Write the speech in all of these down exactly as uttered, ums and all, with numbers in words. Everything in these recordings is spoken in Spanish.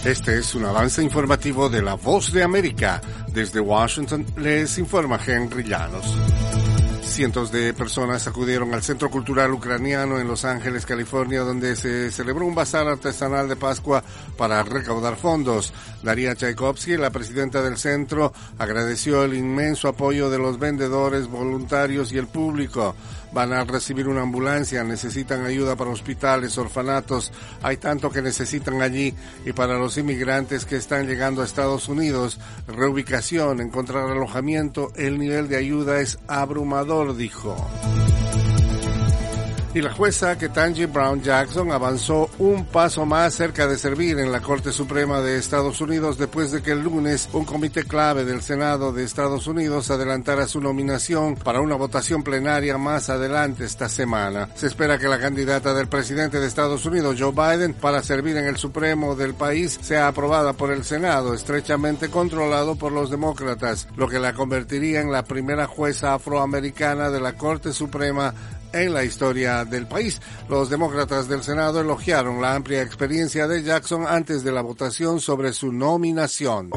Este es un avance informativo de La Voz de América. Desde Washington les informa Henry Llanos. Cientos de personas acudieron al Centro Cultural Ucraniano en Los Ángeles, California, donde se celebró un bazar artesanal de Pascua para recaudar fondos. Daria Tchaikovsky, la presidenta del centro, agradeció el inmenso apoyo de los vendedores, voluntarios y el público. Van a recibir una ambulancia, necesitan ayuda para hospitales, orfanatos, hay tanto que necesitan allí, y para los inmigrantes que están llegando a Estados Unidos, reubicación, encontrar alojamiento, el nivel de ayuda es abrumador, dijo. Y la jueza Ketanji Brown Jackson avanzó un paso más cerca de servir en la Corte Suprema de Estados Unidos después de que el lunes un comité clave del Senado de Estados Unidos adelantara su nominación para una votación plenaria más adelante esta semana. Se espera que la candidata del presidente de Estados Unidos, Joe Biden, para servir en el Supremo del país sea aprobada por el Senado, estrechamente controlado por los demócratas, lo que la convertiría en la primera jueza afroamericana de la Corte Suprema en la historia del país. Los demócratas del Senado elogiaron la amplia experiencia de Jackson antes de la votación sobre su nominación.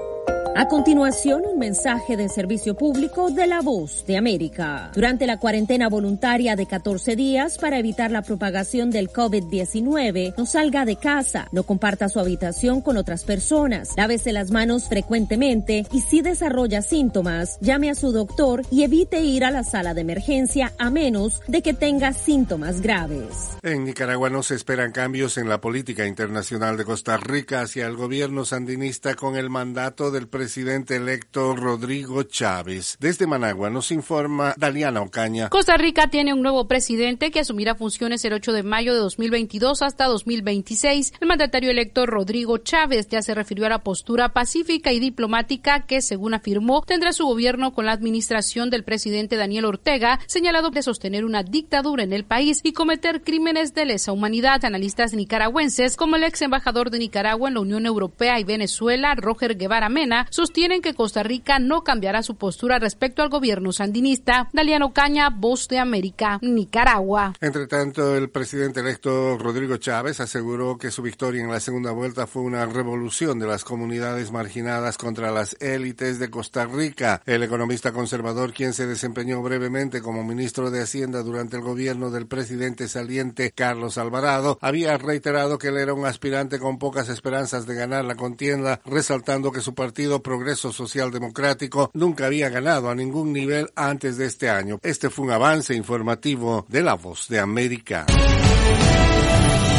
A continuación, un mensaje de servicio público de La Voz de América. Durante la cuarentena voluntaria de catorce días para evitar la propagación del COVID diecinueve, no salga de casa, no comparta su habitación con otras personas, lávese las manos frecuentemente y si desarrolla síntomas, llame a su doctor y evite ir a la sala de emergencia a menos de que tenga síntomas graves. En Nicaragua no se esperan cambios en la política internacional de Costa Rica hacia el gobierno sandinista con el mandato del presidente presidente electo Rodrigo Chávez. Desde Managua nos informa Daliana Ocaña. Costa Rica tiene un nuevo presidente que asumirá funciones el ocho de mayo de dos mil veintidós hasta dos mil veintiséis. El mandatario electo Rodrigo Chávez ya se refirió a la postura pacífica y diplomática que, según afirmó, tendrá su gobierno con la administración del presidente Daniel Ortega, señalado de sostener una dictadura en el país y cometer crímenes de lesa humanidad. Analistas nicaragüenses, como el ex embajador de Nicaragua en la Unión Europea y Venezuela, Roger Guevara Mena, sostienen que Costa Rica no cambiará su postura respecto al gobierno sandinista. Daliana Ocaña, Voz de América, Nicaragua. Entre tanto, el presidente electo Rodrigo Chávez aseguró que su victoria en la segunda vuelta fue una revolución de las comunidades marginadas contra las élites de Costa Rica. El economista conservador, quien se desempeñó brevemente como ministro de Hacienda durante el gobierno del presidente saliente Carlos Alvarado, había reiterado que él era un aspirante con pocas esperanzas de ganar la contienda, resaltando que su partido Progreso Social Democrático nunca había ganado a ningún nivel antes de este año. Este fue un avance informativo de La Voz de América.